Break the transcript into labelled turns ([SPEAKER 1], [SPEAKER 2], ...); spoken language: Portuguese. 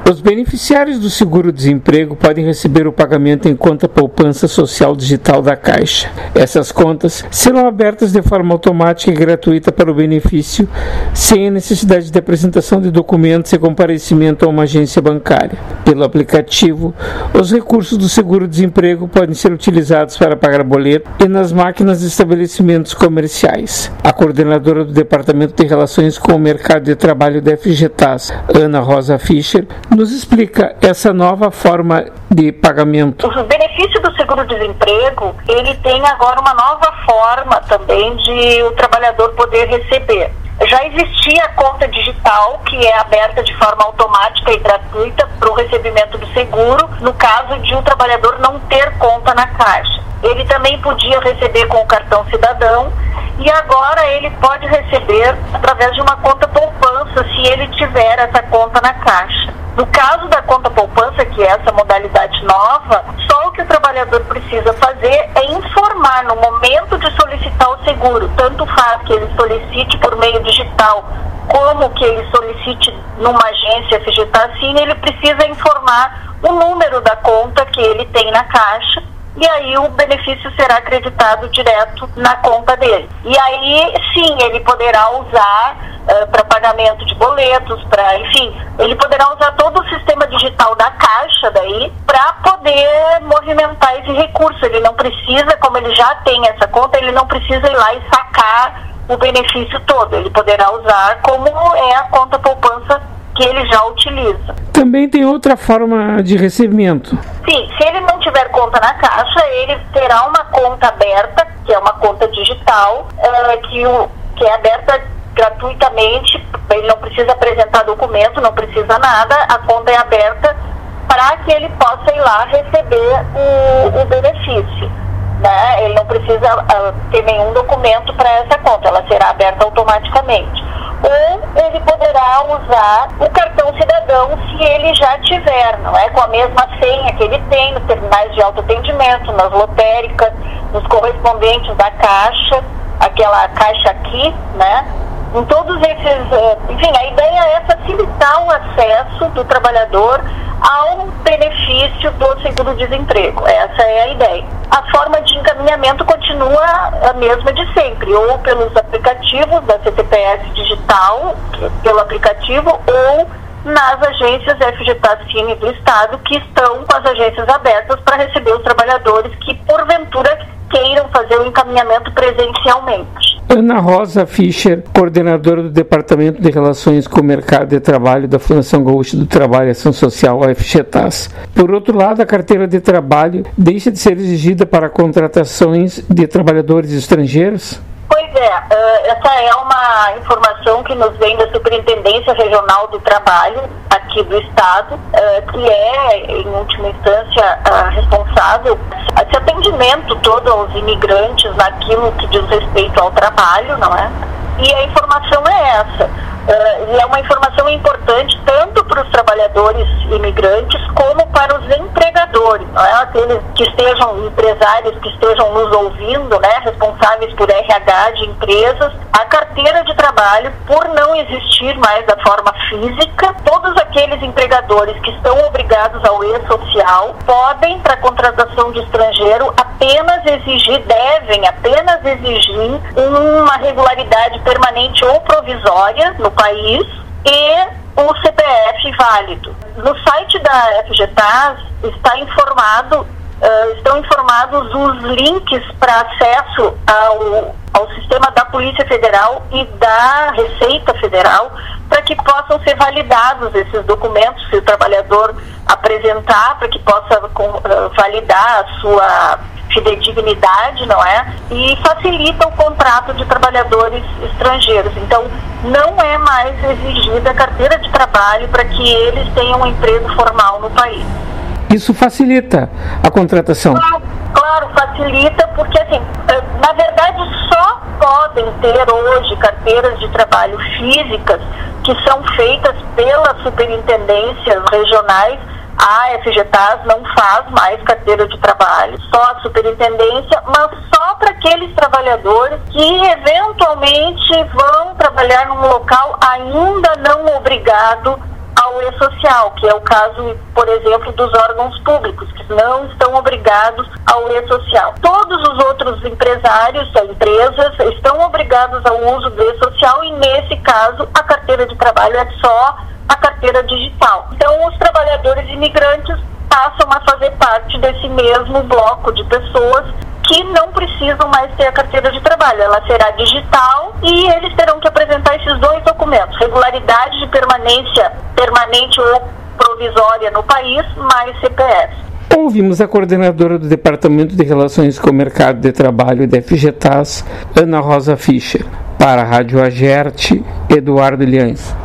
[SPEAKER 1] Os beneficiários do seguro-desemprego podem receber o pagamento em conta poupança social digital da Caixa. Essas contas serão abertas de forma automática e gratuita para o benefício, sem a necessidade de apresentação de documentos e comparecimento a uma agência bancária. Pelo aplicativo, os recursos do seguro-desemprego podem ser utilizados para pagar boleto e nas máquinas de estabelecimentos comerciais. A coordenadora do Departamento de Relações com o Mercado de Trabalho da FGTAS, Ana Rosa Fischer, nos explica essa nova forma de pagamento.
[SPEAKER 2] O benefício do seguro-desemprego, ele tem agora uma nova forma também de o trabalhador poder receber. Já existia a conta digital, que é aberta de forma automática e gratuita para o recebimento do seguro, no caso de o trabalhador não ter conta na Caixa. Ele também podia receber com o cartão cidadão e agora ele pode receber através de uma conta poupança, se ele tiver essa conta na Caixa. No caso da conta poupança, que é essa modalidade nova, só o que o trabalhador precisa fazer é informar no momento de solicitar o seguro. Tanto faz que ele solicite por meio digital, como que ele solicite numa agência FGTAS-Cine, ele precisa informar o número da conta que ele tem na Caixa, e aí o benefício será acreditado direto na conta dele. E aí, sim, ele poderá usar para pagamento de boletos, enfim, ele poderá usar todo o sistema digital da Caixa daí para poder movimentar esse recurso. Ele não precisa, como ele já tem essa conta, ele não precisa ir lá e sacar o benefício todo. Ele poderá usar como é a conta poupança que ele já utiliza.
[SPEAKER 1] Também tem outra forma de recebimento.
[SPEAKER 2] Sim, se ele não tiver conta na Caixa, ele terá uma conta aberta, que é uma conta digital, que é aberta gratuitamente, ele não precisa apresentar documento, não precisa nada, a conta é aberta para que ele possa ir lá receber o benefício. Né? Ele não precisa ter nenhum documento para essa conta, ela será aberta automaticamente. Ou ele poderá usar o cartão cidadão se ele já tiver, não é? Com a mesma senha que ele tem nos terminais de autoatendimento, nas lotéricas, nos correspondentes da Caixa, aquela Caixa Aqui, né? Em todos esses, enfim, a ideia é facilitar o acesso do trabalhador ao benefício do seguro-desemprego. Essa é a ideia. A forma de encaminhamento continua a mesma de sempre, ou pelos aplicativos da CTPS digital, pelo aplicativo, ou nas agências FGTAS-Cine do Estado, que estão com as agências abertas para receber os trabalhadores que, porventura, queiram fazer o encaminhamento presencialmente.
[SPEAKER 1] Ana Rosa Fischer, coordenadora do Departamento de Relações com o Mercado de Trabalho da Fundação Gaúcha do Trabalho e Ação Social, a FGTAS. Por outro lado, a carteira de trabalho deixa de ser exigida para contratações de trabalhadores estrangeiros?
[SPEAKER 2] Pois é, essa é uma informação que nos vem da Superintendência Regional do Trabalho, aqui do Estado, que é, em última instância, responsável esse atendimento todo aos imigrantes naquilo que diz respeito ao trabalho, não é? E a informação é essa. E é uma informação importante tanto para os trabalhadores imigrantes como para os empregadores, não é? Aqueles que estejam, empresários que estejam nos ouvindo, né, responsáveis por RH de empresas. A carteira de trabalho, por não existir mais da forma física, todos aqueles empregadores que estão obrigados ao e-social podem, para a contratação de estrangeiro, devem apenas exigir uma regularidade permanente ou provisória no país e o CPF válido. No site da FGTAS estão informados os links para acesso ao sistema da Polícia Federal e da Receita Federal para que possam ser validados esses documentos, se o trabalhador apresentar, para que possa validar a sua fidedignidade, não é? E facilita o contrato de trabalhadores estrangeiros. Então, não é mais exigida a carteira de trabalho para que eles tenham um emprego formal no país.
[SPEAKER 1] Isso facilita a contratação?
[SPEAKER 2] Claro, facilita, porque assim, na verdade só podem ter hoje carteiras de trabalho físicas que são feitas pelas superintendências regionais. A FGTAS não faz mais carteira de trabalho, só a superintendência, mas só para aqueles trabalhadores que eventualmente vão trabalhar num local ainda não obrigado ao E-Social, que é o caso, por exemplo, dos órgãos públicos, que não estão obrigados ao E-Social. Todos os outros empresários, empresas, estão obrigados ao uso do E-Social e, nesse caso, a carteira de trabalho é só a carteira digital. Então, os trabalhadores imigrantes passam a fazer parte desse mesmo bloco de pessoas que não precisam mais ter a carteira de trabalho. Ela será digital e eles terão que apresentar esses dois documentos: regularidade de permanência permanente ou provisória no país, mais CPF.
[SPEAKER 1] Ouvimos a coordenadora do Departamento de Relações com o Mercado de Trabalho da FGTAS, Ana Rosa Fischer. Para a Rádio Agerte, Eduardo Liães.